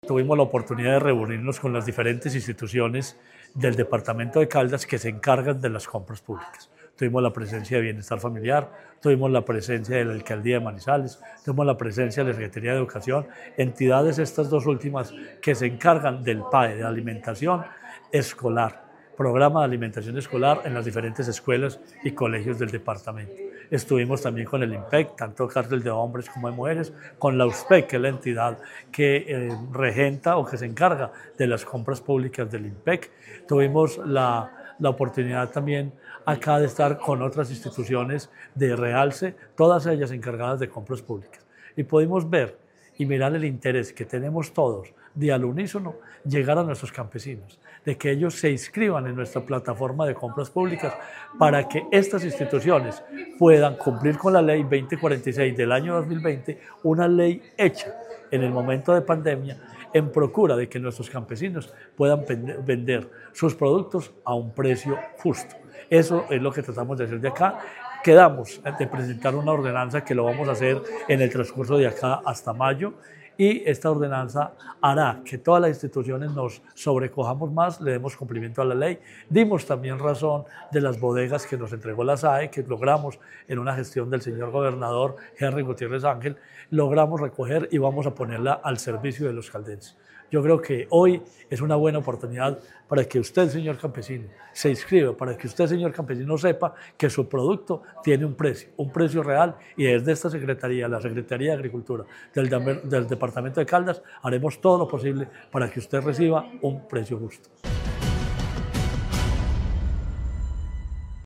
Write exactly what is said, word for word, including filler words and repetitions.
Tuvimos la oportunidad de reunirnos con las diferentes instituciones del departamento de Caldas que se encargan de las compras públicas. Tuvimos la presencia de Bienestar Familiar, tuvimos la presencia de la Alcaldía de Manizales, tuvimos la presencia de la Secretaría de Educación, entidades estas dos últimas que se encargan del P A E, de alimentación escolar, programa de alimentación escolar en las diferentes escuelas y colegios del departamento. Estuvimos también con el IMPEC, tanto cárcel de hombres como de mujeres, con la U S P E C, que es la entidad que eh, regenta o que se encarga de las compras públicas del IMPEC. Tuvimos la, la oportunidad también acá de estar con otras instituciones de realce, todas ellas encargadas de compras públicas. Y pudimos ver y mirar el interés que tenemos todos de al unísono llegar a nuestros campesinos, de que ellos se inscriban en nuestra plataforma de compras públicas para que estas instituciones puedan cumplir con la ley veinte cuarenta y seis del año dos mil veinte, una ley hecha en el momento de pandemia en procura de que nuestros campesinos puedan vender sus productos a un precio justo. Eso es lo que tratamos de hacer de acá. Quedamos de presentar una ordenanza que lo vamos a hacer en el transcurso de acá hasta mayo, y esta ordenanza hará que todas las instituciones nos sobrecojamos más, le demos cumplimiento a la ley. Dimos también razón de las bodegas que nos entregó la S A E, que logramos en una gestión del señor gobernador Henry Gutiérrez Ángel, logramos recoger y vamos a ponerla al servicio de los caldenses. Yo creo que hoy es una buena oportunidad para que usted, señor campesino, se inscriba, para que usted, señor campesino, sepa que su producto tiene un precio, un precio real, y desde esta Secretaría, la Secretaría de Agricultura del, del Departamento de Caldas, haremos todo lo posible para que usted reciba un precio justo.